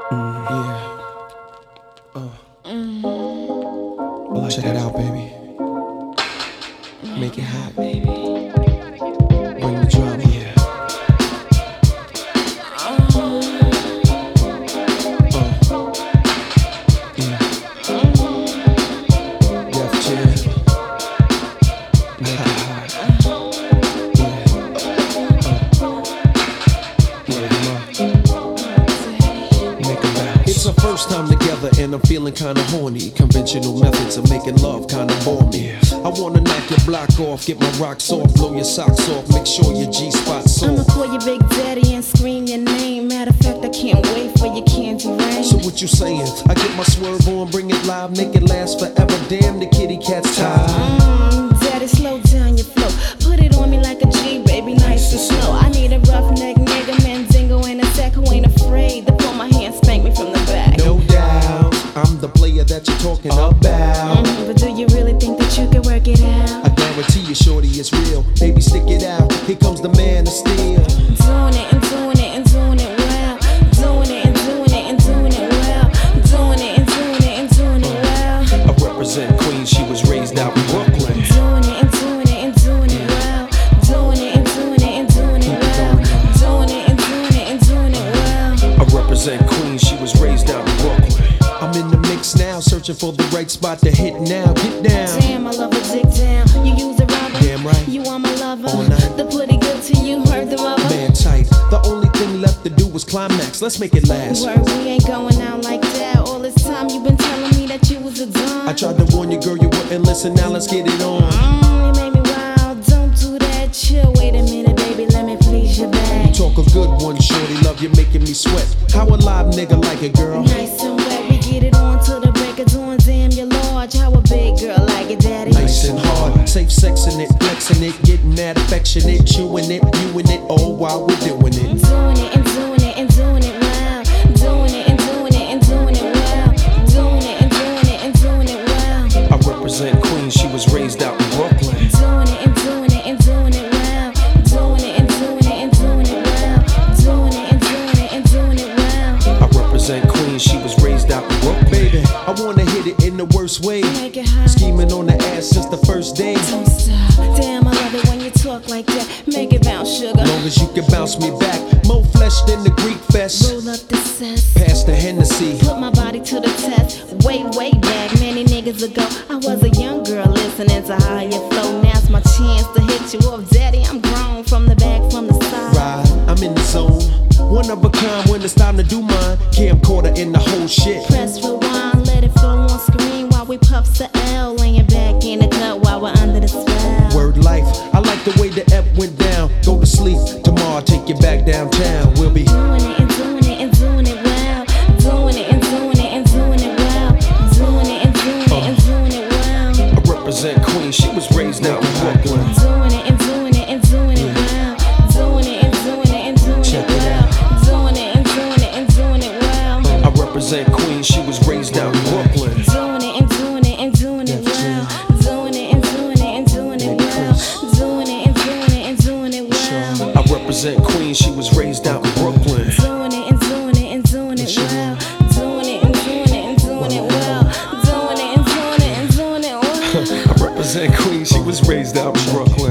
Yeah. Well, check it out, baby. Make it hot, baby. Bring the drama. Yeah. Yeah. Def Jam. Make it hot. It's our first time together and I'm feeling kinda horny. Conventional methods of making love kinda bore me. I wanna knock your block off, get my rocks off, blow your socks off, make sure your G-spot's I'ma soft. call you Big Daddy and scream your name. Matter of fact, I can't wait for your candy rain. So what you saying? I get my swerve on, bring it live, make it last forever. Damn, the kitty cat's tired. Daddy, slow down your flow. Put it on me like a G, baby, nice and slow. I need a roughneck nigga, Mandingo and a sack who ain't afraid to pull my hand, spank me from the back. No doubt, I'm the player that you're talking about. But do you really think that you can work it out? I guarantee you, shorty, it's real. Baby, stick it out. Here comes the man of steel. Doing it and doing it and doing it well. Doing it and doing it and doing it well. Doing it and doing it and doing it well. I represent Queens. She was raised out in Brooklyn. Doing it and doing it and doing it well. Doing it and doing it and doing it well. Doing it and doing it and doing it well. I represent Queens. She was raised out in Brooklyn. I'm in the mix now, searching for the right spot to hit now. Get down. Damn, I love a dick down. You use a rubber. Damn right. You are my lover. All night. The pretty good to you, heard the rubber. Man tight. The only thing left to do was climax. Let's make it last. Word, we ain't going out like that. All this time you been telling me that you was a dumb. I tried to warn you, girl, you wouldn't listen. Now let's get it on. You made me wild. Don't do that. Chill. Wait a minute, baby. Let me please your back. Talk a good one, shorty. Love you making me sweat. How a live nigga like it, girl? Nice and wet. We get it on till the break of dawn. Damn, you're large. How a big girl like it, daddy? Nice and hard, safe sexing it, flexing it, getting mad affectionate, chewing it, viewing it, all while we're doing it. Doing it and doing it and doing it well. Doing it and doing it and doing it well. Doing it and doing it and doing it well. I represent Queens, she was raised out in Brooklyn. Doing it and doing it and doing it well. Doing it and doing it and doing it well. Doing it and doing it and doing it well. I represent Queens, she was raised out in Brooklyn. Baby, I wanna hit it in the worst way. Make it hot. Scheming on the ass since the first day. Don't stop. Damn, I love it when you talk like that. Make it bounce, sugar. Long as you can bounce me back. More flesh than the Greek fest. Roll up the cess. Pass the Hennessy. Put my body to the test. Way back, many niggas ago, I was a young girl listening to how you flow. Now's my chance to hit you up, daddy. I'm grown from the back, from the side. Ride, I'm in the zone. One of a kind when it's time to do mine. Camcorder in the whole shit. Press rewind, let it flow on screen while we puffs the L. Laying back in the cut while we're under the spell. Word life, I like the way the F went down. Go to sleep, tomorrow I'll take you back downtown. We'll be Doing it and doing it and doing it well. Doing it and doing it and doing it well. Doing it and doing it and doing it well. I represent Queens, she was raised out in Brooklyn. Doing it and doing it and doing it well. Doing it and doing it and doing Check it it well. Doing it and doing it and doing it well. I represent Queens, she was raised out in Brooklyn. Doing it and doing it and doing it well. Doing it and doing it and doing it well. Doing it and doing it and doing it well. I represent Queens, she was raised out in Brooklyn. Doing it and doing it and doing it well. Doing it and doing it and doing it well. Doing it and doing it and doing it well. I represent Queens, she was raised out in Brooklyn.